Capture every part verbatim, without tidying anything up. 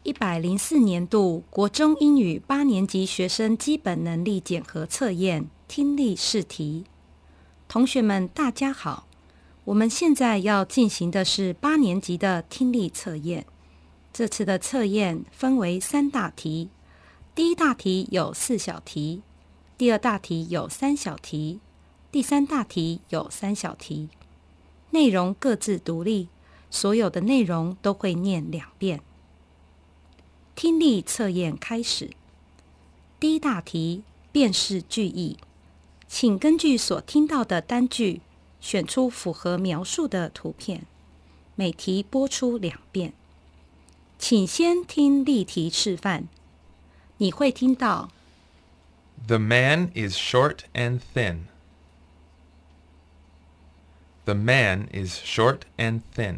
一百零四年度国中英语八年级学生基本能力检核测验听力试题。同学们大家好，我们现在要进行的是八年级的听力测验。这次的测验分为三大题，第一大题有四小题，第二大题有三小题，第三大题有三小题。内容各自独立，所有的内容都会念两遍。听力测验开始。第一大题，辨识句意，请根据所听到的单句，选出符合描述的图片，每题播出两遍。请先听例题示范，你会听到 The man is short and thin. The man is short and thin.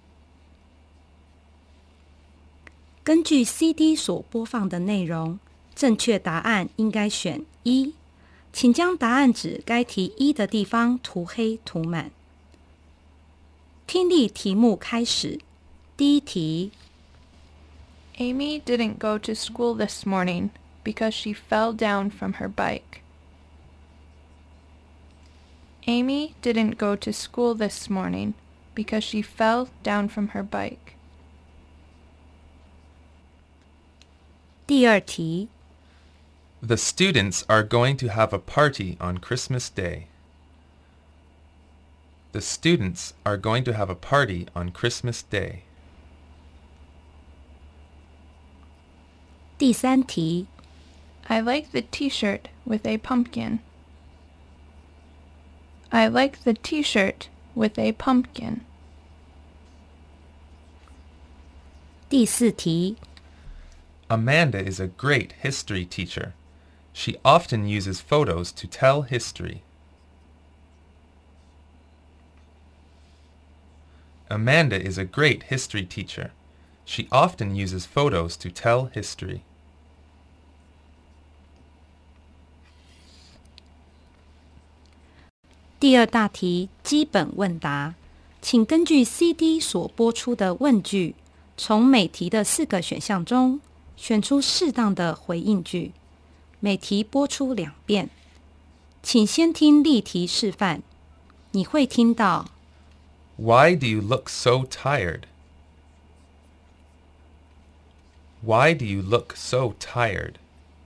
根据 C D 所播放的内容，正确答案应该选一。请将答案纸该题一的地方涂黑涂满。听力题目开始。第一题 Amy didn't go to school this morning because she fell down from her bike. Amy didn't go to school this morning because she fell down from her bike. 第二题 The students are going to have a party on Christmas Day. The students are going to have a party on Christmas Day. 第三题 I like the t-shirt with a pumpkin. I like the t-shirt with a pumpkin. 第四题 Amanda is a great history teacher. She often uses photos to tell history. Amanda is a great history teacher. She often uses photos to tell history. 第二大题基本问答，请根据 C D 所播出的问句，从每题的四个选项中选出适当的回应句，每题播出两遍。请先听例题示范，你会听到 Why do you look so tired? Why do you look so tired?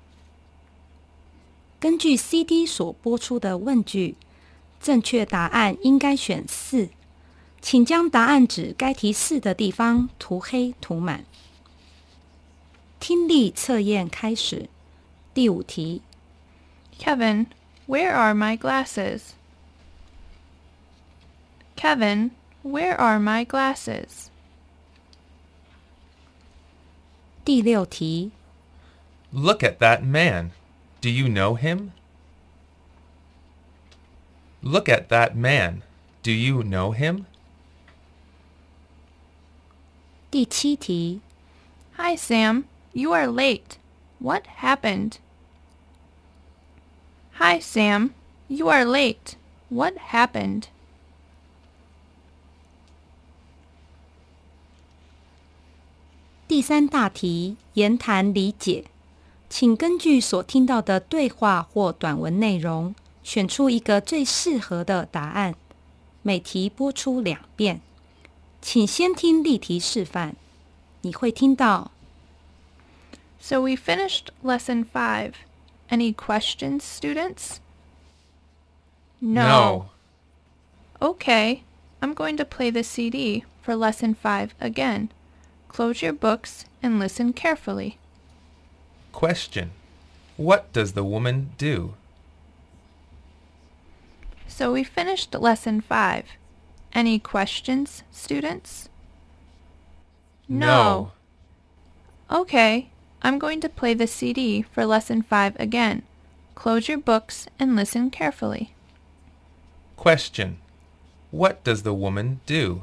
根据 C D 所播出的问句，正确答案应该选四。请将答案纸该题四的地方涂黑涂满。听力测验开始。第五题 Kevin, where are my glasses? Kevin, where are my glasses? 第六题 Look at that man. Do you know him? Look at that man. Do you know him? 第七题 Hi, Sam. You are late. What happened? Hi, Sam. You are late. What happened? 第三大题言谈理解，请根据所听到的对话或短文内容，选出一个最适合的答案。每题播出两遍。请先听例题示范，你会听到 So we finished lesson five. Any questions, students? No. Okay, I'm going to play the C D for lesson five again. Close your books and listen carefully. Question. What does the woman do? So we finished lesson five. Any questions, students? No. Okay, I'm going to play the C D for lesson five again. Close your books and listen carefully. Question. What does the woman do?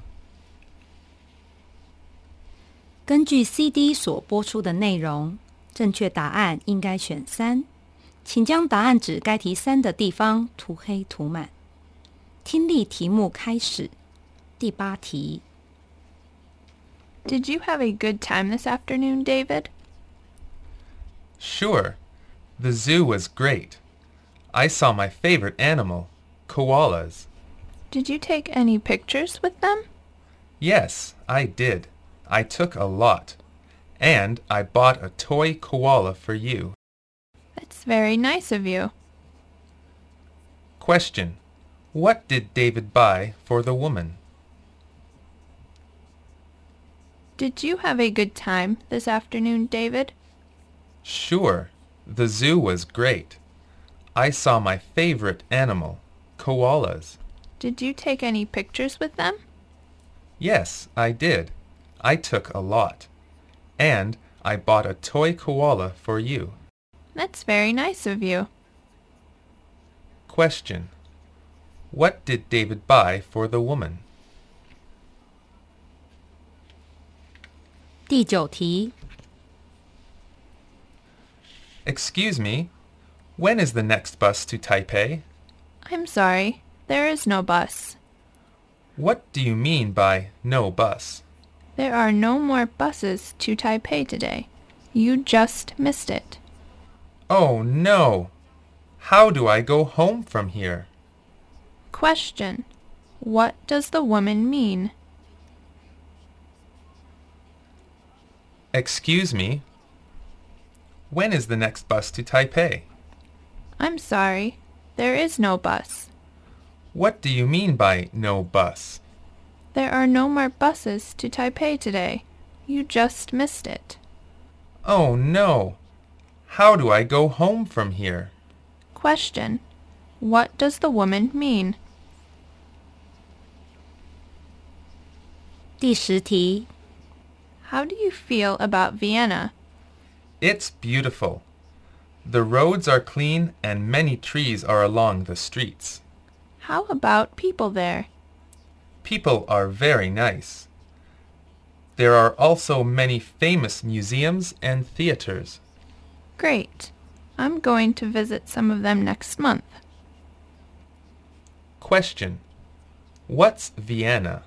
根据 C D 所播出的内容，正确答案应该选三。请将答案指该题三的地方涂黑涂满。听力题目开始。第八题 Did you have a good time this afternoon, David? Sure. The zoo was great. I saw my favorite animal, koalas. Did you take any pictures with them? Yes, I did. I took a lot. And I bought a toy koala for you. That's very nice of you. Question. What did David buy for the woman? Did you have a good time this afternoon, David? Sure. The zoo was great. I saw my favorite animal, koalas. Did you take any pictures with them? Yes, I did. I took a lot. And I bought a toy koala for you. That's very nice of you. Question. What did David buy for the woman? 第九题 Excuse me, when is the next bus to Taipei? I'm sorry, there is no bus. What do you mean by no bus? There are no more buses to Taipei today. You just missed it. Oh no! How do I go home from here? Question. What does the woman mean? Excuse me, when is the next bus to Taipei? I'm sorry, there is no bus. What do you mean by no bus? There are no more buses to Taipei today. You just missed it. Oh no! How do I go home from here? Question. What does the woman mean? 第十题 How do you feel about Vienna? It's beautiful. The roads are clean and many trees are along the streets. How about people there? People are very nice. There are also many famous museums and theaters. Great. I'm going to visit some of them next month. Question. What's Vienna?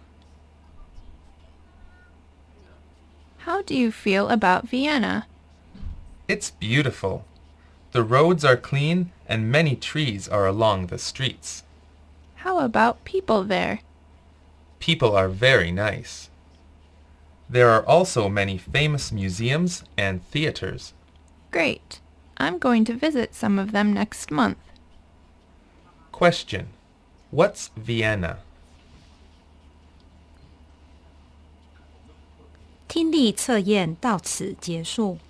How do you feel about Vienna? It's beautiful. The roads are clean and many trees are along the streets. How about people there? People are very nice. There are also many famous museums and theaters. Great. I'm going to visit some of them next month. Question. What's Vienna? 听力测验到此结束。